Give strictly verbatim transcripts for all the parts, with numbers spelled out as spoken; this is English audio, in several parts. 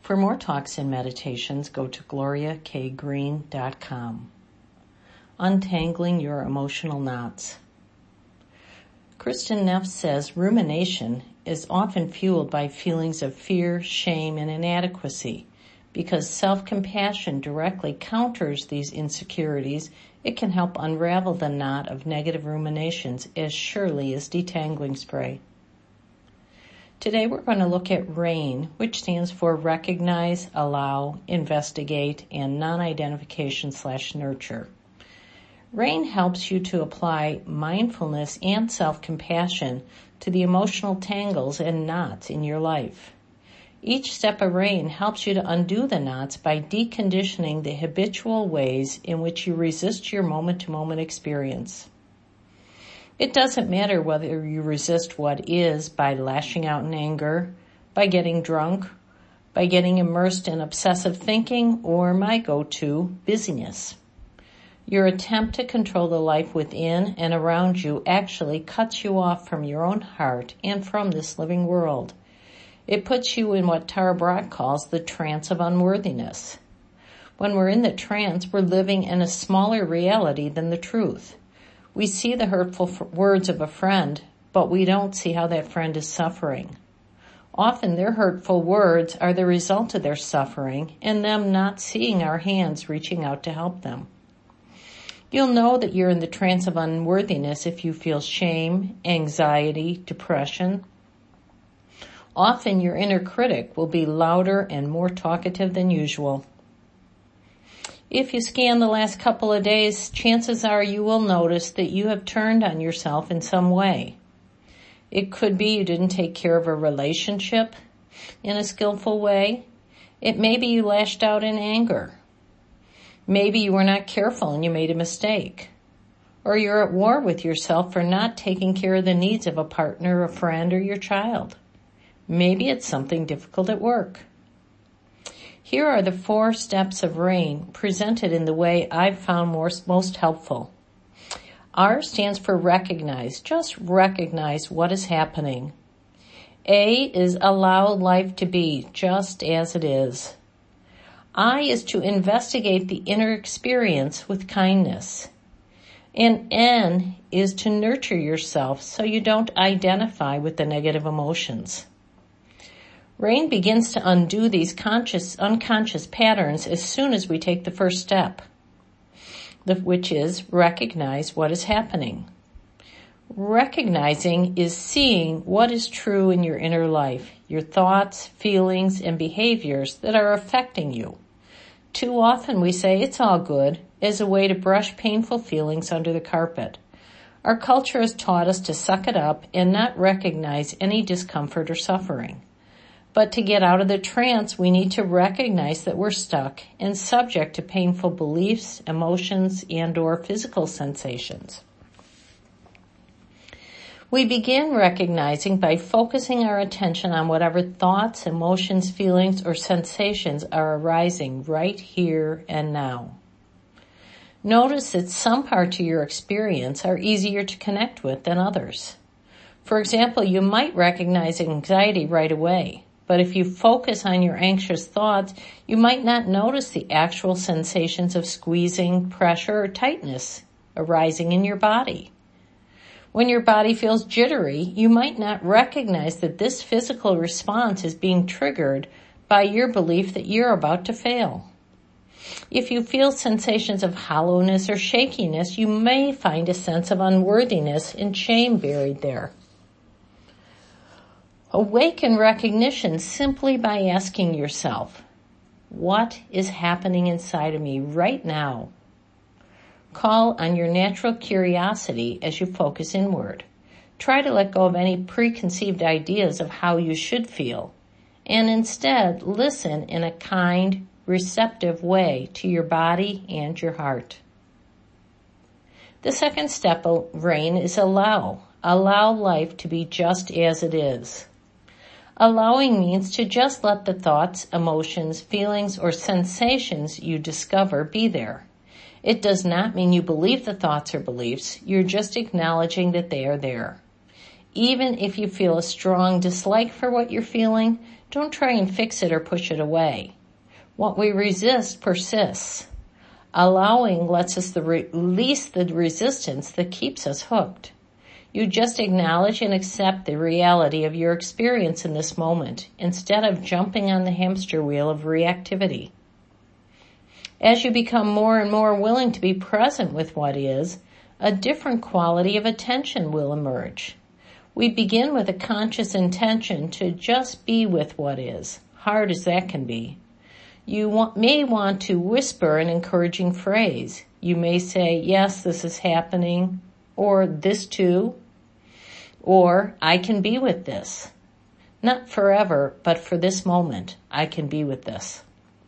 For more talks and meditations, go to gloria k green dot com. Untangling your emotional knots. Kristin Neff says rumination is often fueled by feelings of fear, shame, and inadequacy. Because self-compassion directly counters these insecurities, it can help unravel the knot of negative ruminations as surely as detangling spray. Today we're going to look at RAIN, which stands for Recognize, Allow, Investigate, and Non-Identification slash Nurture. RAIN helps you to apply mindfulness and self-compassion to the emotional tangles and knots in your life. Each step of RAIN helps you to undo the knots by deconditioning the habitual ways in which you resist your moment-to-moment experience. It doesn't matter whether you resist what is by lashing out in anger, by getting drunk, by getting immersed in obsessive thinking, or my go-to, busyness. Your attempt to control the life within and around you actually cuts you off from your own heart and from this living world. It puts you in what Tara Brach calls the trance of unworthiness. When we're in the trance, we're living in a smaller reality than the truth. We see the hurtful f- words of a friend, but we don't see how that friend is suffering. Often their hurtful words are the result of their suffering and them not seeing our hands reaching out to help them. You'll know that you're in the trance of unworthiness if you feel shame, anxiety, depression. Often your inner critic will be louder and more talkative than usual. If you scan the last couple of days, chances are you will notice that you have turned on yourself in some way. It could be you didn't take care of a relationship in a skillful way. It may be you lashed out in anger. Maybe you were not careful and you made a mistake. Or you're at war with yourself for not taking care of the needs of a partner, a friend, or your child. Maybe it's something difficult at work. Here are the four steps of RAIN presented in the way I've found more, most helpful. R stands for recognize. Just recognize what is happening. A is allow life to be just as it is. I is to investigate the inner experience with kindness. And N is to nurture yourself so you don't identify with the negative emotions. RAIN begins to undo these conscious, unconscious patterns as soon as we take the first step, which is recognize what is happening. Recognizing is seeing what is true in your inner life, your thoughts, feelings, and behaviors that are affecting you. Too often we say it's all good as a way to brush painful feelings under the carpet. Our culture has taught us to suck it up and not recognize any discomfort or suffering. But to get out of the trance, we need to recognize that we're stuck and subject to painful beliefs, emotions, and or physical sensations. We begin recognizing by focusing our attention on whatever thoughts, emotions, feelings, or sensations are arising right here and now. Notice that some parts of your experience are easier to connect with than others. For example, you might recognize anxiety right away. But if you focus on your anxious thoughts, you might not notice the actual sensations of squeezing, pressure, or tightness arising in your body. When your body feels jittery, you might not recognize that this physical response is being triggered by your belief that you're about to fail. If you feel sensations of hollowness or shakiness, you may find a sense of unworthiness and shame buried there. Awaken recognition simply by asking yourself, what is happening inside of me right now? Call on your natural curiosity as you focus inward. Try to let go of any preconceived ideas of how you should feel, and instead listen in a kind, receptive way to your body and your heart. The second step of RAIN is allow. Allow life to be just as it is. Allowing means to just let the thoughts, emotions, feelings, or sensations you discover be there. It does not mean you believe the thoughts or beliefs. You're just acknowledging that they are there. Even if you feel a strong dislike for what you're feeling, don't try and fix it or push it away. What we resist persists. Allowing lets us the re- release the resistance that keeps us hooked. You just acknowledge and accept the reality of your experience in this moment, instead of jumping on the hamster wheel of reactivity. As you become more and more willing to be present with what is, a different quality of attention will emerge. We begin with a conscious intention to just be with what is, hard as that can be. You want, may want to whisper an encouraging phrase. You may say, yes, this is happening, or this too, or I can be with this. Not forever, but for this moment, I can be with this.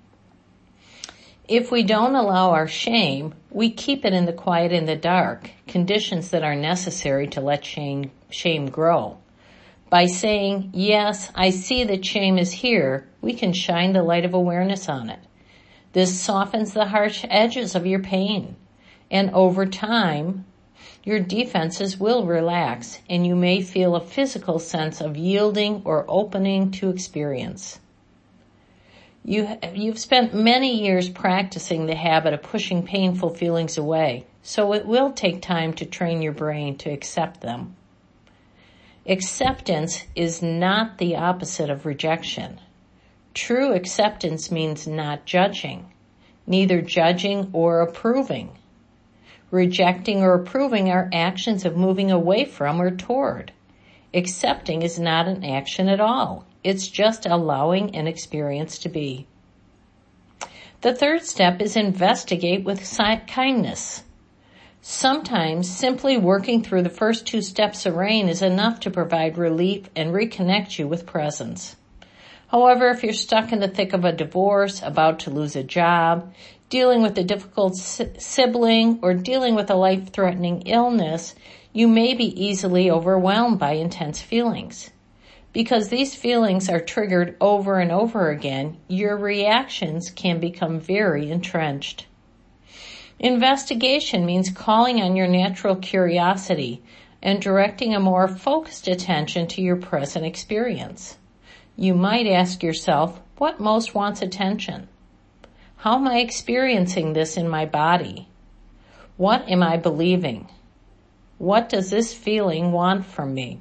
If we don't allow our shame, we keep it in the quiet in the dark, conditions that are necessary to let shame, shame grow. By saying, yes, I see that shame is here, we can shine the light of awareness on it. This softens the harsh edges of your pain, and over time, your defenses will relax, and you may feel a physical sense of yielding or opening to experience. You, you've spent many years practicing the habit of pushing painful feelings away, so it will take time to train your brain to accept them. Acceptance is not the opposite of rejection. True acceptance means not judging, neither judging or approving. Rejecting or approving are actions of moving away from or toward. Accepting is not an action at all. It's just allowing an experience to be. The third step is investigate with kindness. Sometimes simply working through the first two steps of RAIN is enough to provide relief and reconnect you with presence. However, if you're stuck in the thick of a divorce, about to lose a job, dealing with a difficult sibling, or dealing with a life-threatening illness, you may be easily overwhelmed by intense feelings. Because these feelings are triggered over and over again, your reactions can become very entrenched. Investigation means calling on your natural curiosity and directing a more focused attention to your present experience. You might ask yourself, what most wants attention? How am I experiencing this in my body? What am I believing? What does this feeling want from me?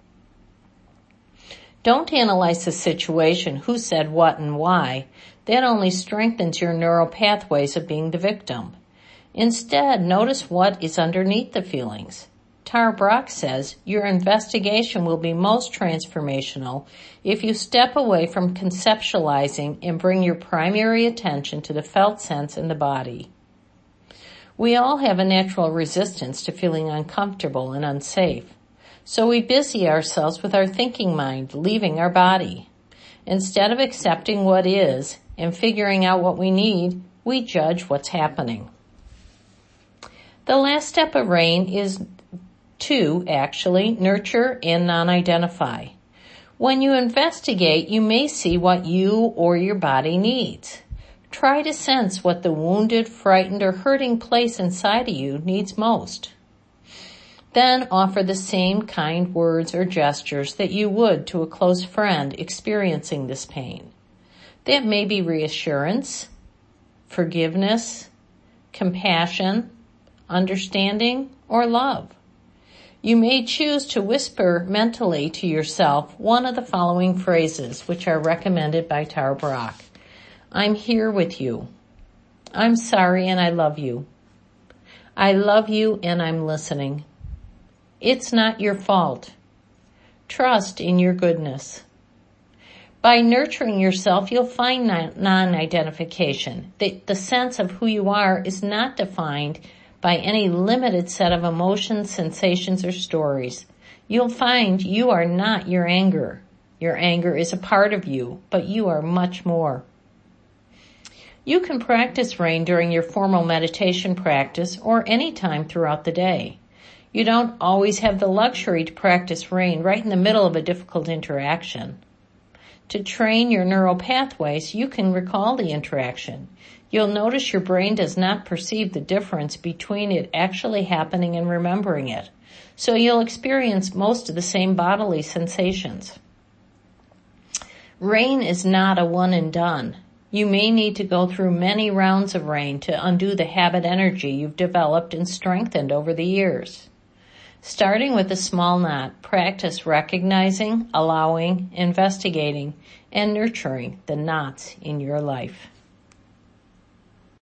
Don't analyze the situation, who said what and why. That only strengthens your neural pathways of being the victim. Instead, notice what is underneath the feelings. Tara Brach says, your investigation will be most transformational if you step away from conceptualizing and bring your primary attention to the felt sense in the body. We all have a natural resistance to feeling uncomfortable and unsafe. So we busy ourselves with our thinking mind, leaving our body. Instead of accepting what is and figuring out what we need, we judge what's happening. The last step of RAIN is to, actually, nurture and non-identify. When you investigate, you may see what you or your body needs. Try to sense what the wounded, frightened, or hurting place inside of you needs most. Then offer the same kind words or gestures that you would to a close friend experiencing this pain. That may be reassurance, forgiveness, compassion, understanding, or love. You may choose to whisper mentally to yourself one of the following phrases, which are recommended by Tara Brach. I'm here with you. I'm sorry and I love you. I love you and I'm listening. It's not your fault. Trust in your goodness. By nurturing yourself, you'll find non-identification. The, the sense of who you are is not defined by any limited set of emotions, sensations, or stories. You'll find you are not your anger. Your anger is a part of you, but you are much more. You can practice RAIN during your formal meditation practice or any time throughout the day. You don't always have the luxury to practice RAIN right in the middle of a difficult interaction. To train your neural pathways, you can recall the interaction. You'll notice your brain does not perceive the difference between it actually happening and remembering it. So you'll experience most of the same bodily sensations. Rain is not a one and done. You may need to go through many rounds of rain to undo the habit energy you've developed and strengthened over the years. Starting with a small knot, practice recognizing, allowing, investigating, and nurturing the knots in your life.